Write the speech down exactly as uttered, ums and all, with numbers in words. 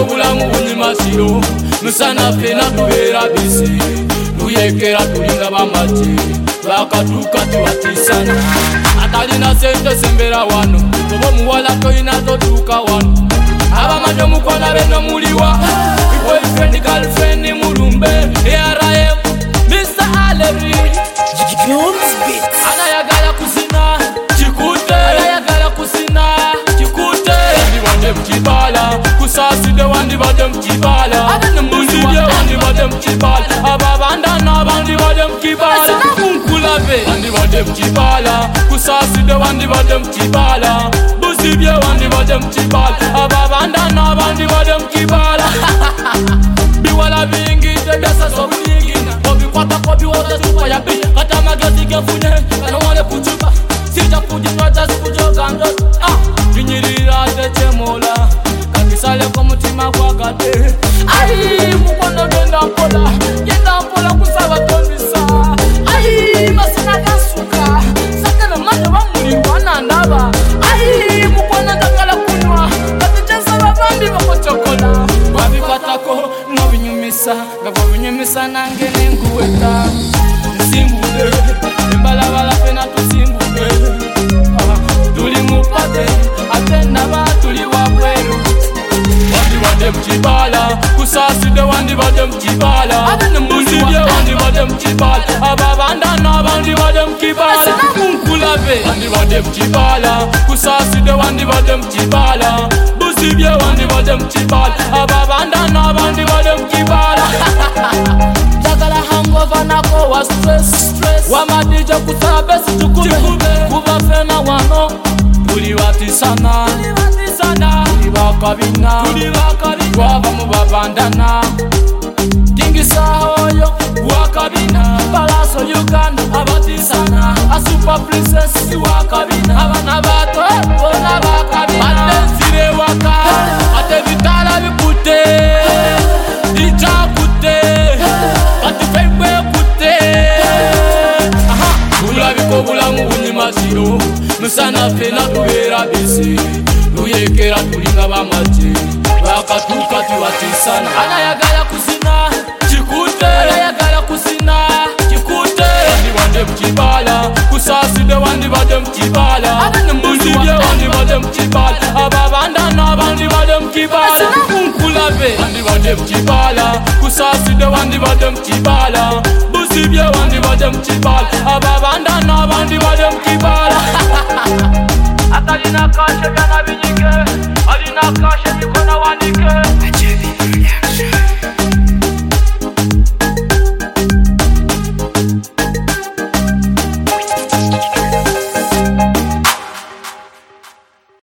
bulamu bunyimasiro musana fena tubeera bisi tuyekera tulinga bamati bakatuuka tubatisana atalina sente sembera wano oba omuwala toyina totuuka wano abamanyi omukola beno muliwa boyfriend girlfriend mulumbe Aram Mister Alevi anayagala kusina chikute anayagala kusina chikute wandi bade mchibala kusaside wandi bade mchibala mbuzibye wandi bade mchibala ababandana wandi bade mchibala munkulave wandi bade mchibala kusaside wandi bade mchibala mbuzibye wandi bade mchibala ababandana wandi bade mchibala biwala bingi tebesa sobunyingina obikwata kwa biwota tupa ya bi kata magezi gefune kana wale kuchuka sita kujitwa just kujoga ndo ah kinyirira techemola kabisale kwa mutima kwa gade ai mukono genda mpola genda mpola kusaba tondisa ai masina gasuka sakana manje bamuli wana ndaba ai mukono ndakala kunwa katecha babambi bakochokola wabikwatako nobinyumisa ngabinyumisa nange nenguweta nsimbule imbalabala pena tusimbule tuli mupate atenda ba tuli wabweru wandi bade mchibala kusaside wandi bade mchibala mbuzibye wandi bade mchibala ababandana wandi bade mchibala munkulave wandi bade mchibala kusaside wandi bade mchibala mbuzibye wandi bade mchibala ababandana wandi bade mchibala jagala hangover nako wa stress wamadija kutabesi tukube kuba fena wano tuli watisana tuli wakabina waba mubabandana tingisa hoyo wakabina palaso Uganda abatisana a super princess wakabina abana bato bona bakabina badensire waka ate vitala bikute ichakute katufekwe kute aha bulabiko bulamu bunyimasiro musana fena tubeera bisi tuyekera tulinga bamati bakatuuka tubatisana anayagala kusina chikute anayagala kusina chikute wandi bade mchibala kusaside wandi bade mchibala mbuzibye wandi bade mchibala ababandana wandi bade mchibala munkulave wandi bade mchibala kusaside wandi bade mchibala mbuzibye wandi bade mchibala ababandana wandi bade mchibala atalina kashe